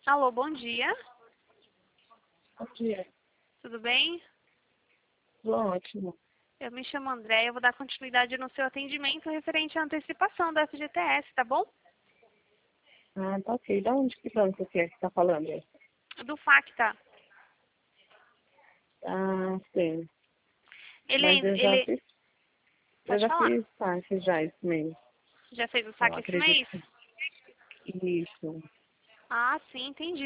Alô, bom dia. Bom dia. Tudo bem? Tudo ótimo. Eu me chamo André, eu vou dar continuidade no seu atendimento referente à antecipação do FGTS, tá bom? Ah, tá ok. Da onde que banco que é que tá falando? Do FACTA. Ah, sim. Ele, Mas eu pode já falar. fiz saque já esse mês. Já fez o Eu saque esse acredito mês? que isso. Ah, sim, entendi.